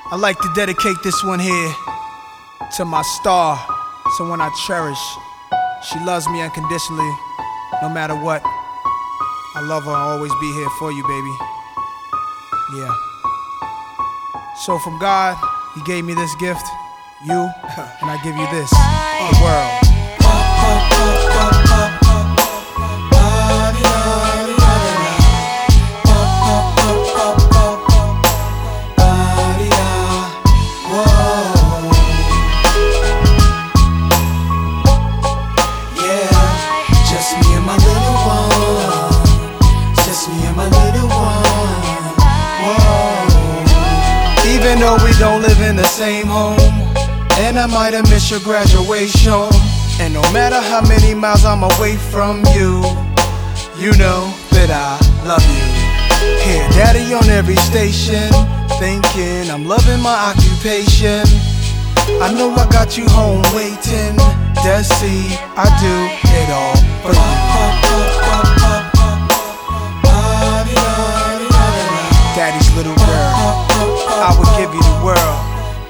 I'd like to dedicate this one here to my star, someone I cherish. She loves me unconditionally, no matter what. I love her, I'll always be here for you, baby. Yeah. So from God, He gave me this gift, you, and I give you this, the world. Even though we don't live in the same home, and I might have missed your graduation, and no matter how many miles I'm away from you, you know that I love you. Hear daddy on every station, thinking I'm loving my occupation. I know I got you home waiting, Desi, I do it all for you. Daddy's little girl, I would give you the world.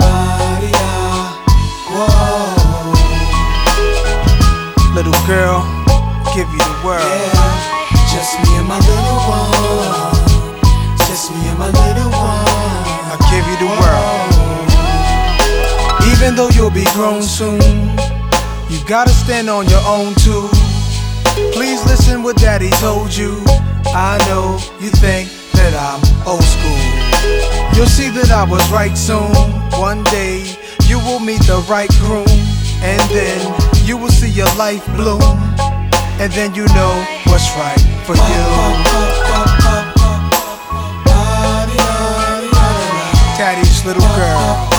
Little girl, give you the world. Yeah, just me and my little one. Just me and my little one. I'll give you the world. Even though you'll be grown soon, you gotta stand on your own too. Please listen what daddy told you. I know you think that I'm old school. You'll see that I was right soon. One day you will meet the right groom, and then you will see your life bloom, and then you know what's right for you. Daddy's little girl.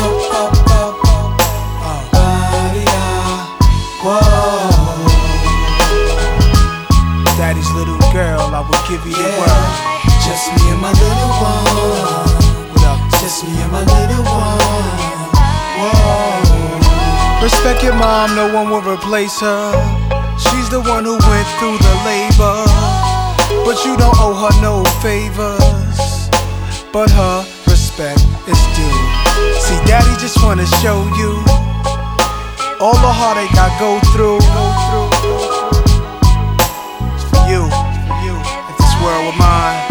Daddy's little girl, I will give you the world. Just me and my little one. What up? Just me and my little one. Whoa. Respect your mom, no one will replace her. She's the one who went through the labor, but you don't owe her no favors, but her respect is due. See, daddy just wanna show you all the heartache I go through. It's for you, if this world were mine.